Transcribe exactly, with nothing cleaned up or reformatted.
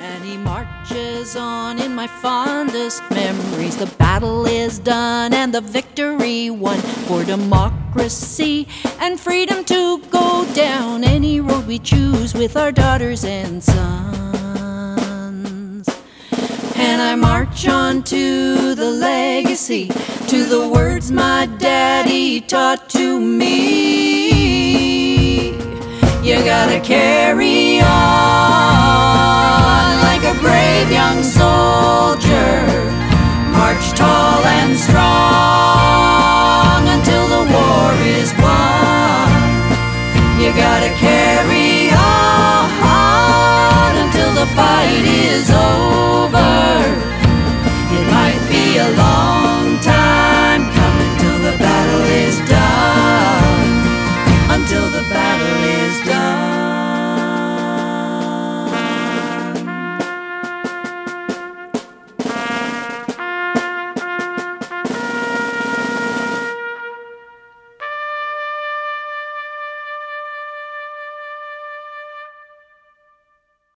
And he marches on in my fondest memories. The battle is done and the victory won for democracy and freedom to go down any road we choose with our daughters and sons. And I march on to the legacy, to the words my daddy taught to me. You gotta carry on